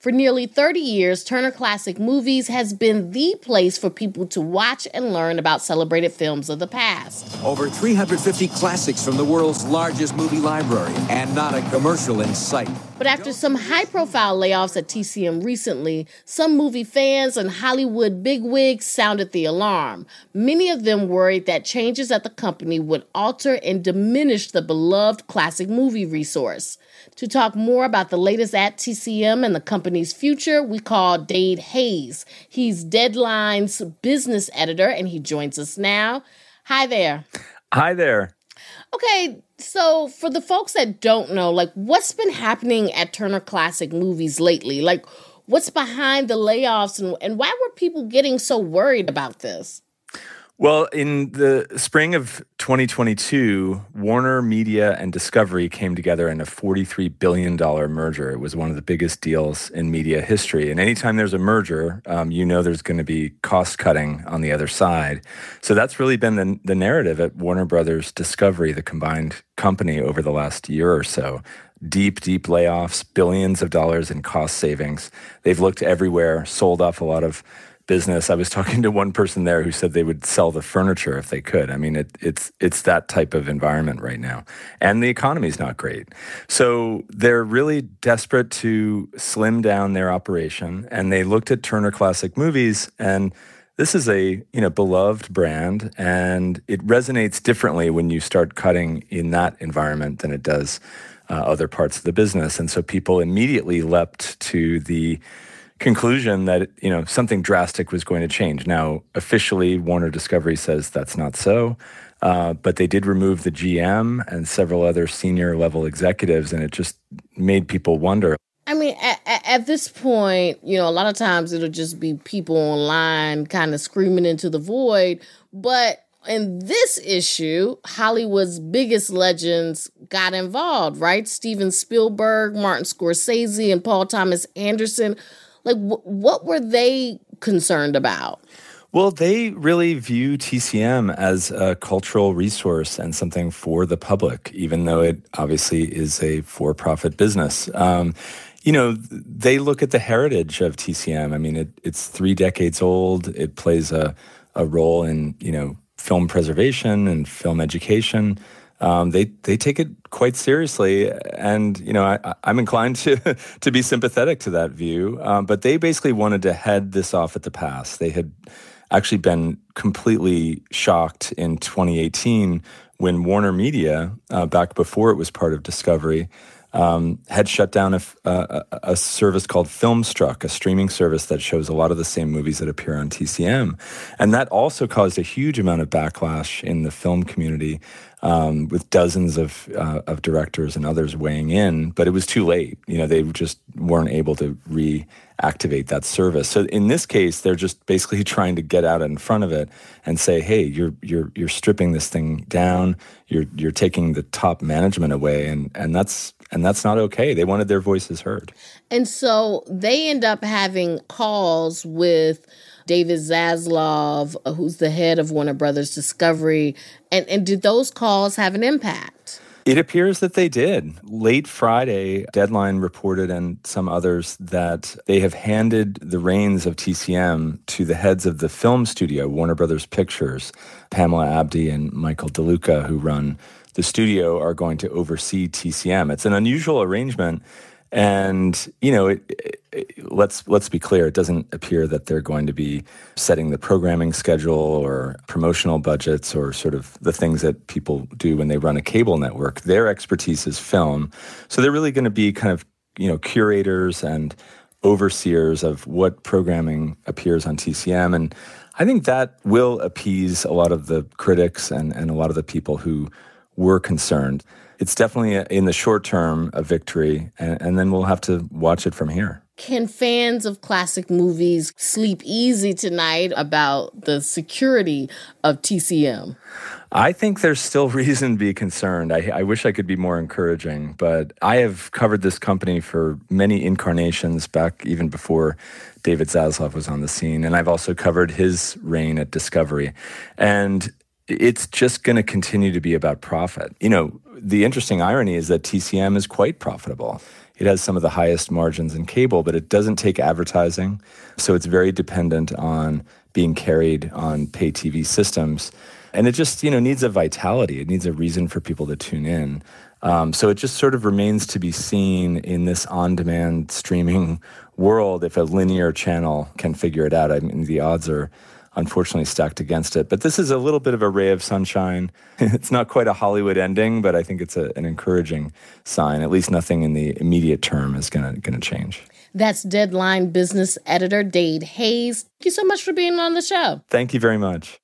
For nearly 30 years, Turner Classic Movies has been the place for people to watch and learn about celebrated films of the past. Over 350 classics from the world's largest movie library, and not a commercial in sight. But after some high-profile layoffs at TCM recently, some movie fans and Hollywood bigwigs sounded the alarm. Many of them worried that changes at the company would alter and diminish the beloved classic movie resource. To talk more about the latest at TCM and the company's future, we call Dade Hayes. He's Deadline's business editor, and he joins us now. Hi there. Hi there. Okay, so for the folks that don't know, what's been happening at Turner Classic Movies lately? What's behind the layoffs, and why were people getting so worried about this? Well, in the spring of 2022, Warner Media and Discovery came together in a $43 billion merger. It was one of the biggest deals in media history. And anytime there's a merger, there's going to be cost cutting on the other side. So that's really been the narrative at Warner Brothers Discovery, the combined company, over the last year or so. Deep layoffs, billions of dollars in cost savings. They've looked everywhere, sold off a lot of business. I was talking to one person there who said they would sell the furniture if they could. I mean, it's that type of environment right now. And the economy's not great. So they're really desperate to slim down their operation. And they looked at Turner Classic Movies, and this is a beloved brand, and it resonates differently when you start cutting in that environment than it does other parts of the business. And so people immediately leapt to the conclusion that something drastic was going to change. Now, officially, Warner Discovery says that's not so, but they did remove the GM and several other senior level executives, and it just made people wonder. I mean, at this point, a lot of times it'll just be people online kind of screaming into the void, but in this issue, Hollywood's biggest legends got involved, right? Steven Spielberg, Martin Scorsese, and Paul Thomas Anderson. What were they concerned about? Well, they really view TCM as a cultural resource and something for the public, even though it obviously is a for-profit business. They look at the heritage of TCM. I mean, it's 3 decades old. It plays a role in, film preservation and film education. They take it quite seriously, and I'm inclined to be sympathetic to that view. But they basically wanted to head this off at the pass. They had actually been completely shocked in 2018 when Warner Media, back before it was part of Discovery, had shut down a service called Filmstruck, a streaming service that shows a lot of the same movies that appear on TCM. And that also caused a huge amount of backlash in the film community, with dozens of directors and others weighing in. But it was too late. They just weren't able to reactivate that service. So in this case, they're just basically trying to get out in front of it and say, hey, you're stripping this thing down. You're taking the top management away, and that's not okay. They wanted their voices heard. And so they end up having calls with David Zaslav, who's the head of Warner Brothers Discovery. And did those calls have an impact? It appears that they did. Late Friday, Deadline reported, and some others, that they have handed the reins of TCM to the heads of the film studio, Warner Brothers Pictures. Pamela Abdi and Michael DeLuca, who run the studio, are going to oversee TCM. It's an unusual arrangement. And, let's be clear, it doesn't appear that they're going to be setting the programming schedule or promotional budgets or sort of the things that people do when they run a cable network. Their expertise is film. So they're really going to be kind of, curators and overseers of what programming appears on TCM. And I think that will appease a lot of the critics and a lot of the people who were concerned. It's definitely, in the short term, a victory, and then we'll have to watch it from here. Can fans of classic movies sleep easy tonight about the security of TCM? I think there's still reason to be concerned. I wish I could be more encouraging, but I have covered this company for many incarnations back even before David Zaslav was on the scene, and I've also covered his reign at Discovery. And it's just going to continue to be about profit. The interesting irony is that TCM is quite profitable. It has some of the highest margins in cable, but it doesn't take advertising. So it's very dependent on being carried on pay TV systems. And it just, needs a vitality. It needs a reason for people to tune in. So it just sort of remains to be seen in this on-demand streaming world if a linear channel can figure it out. I mean, the odds are unfortunately stacked against it. But this is a little bit of a ray of sunshine. It's not quite a Hollywood ending, but I think it's an encouraging sign. At least nothing in the immediate term is going to change. That's Deadline business editor Dade Hayes. Thank you so much for being on the show. Thank you very much.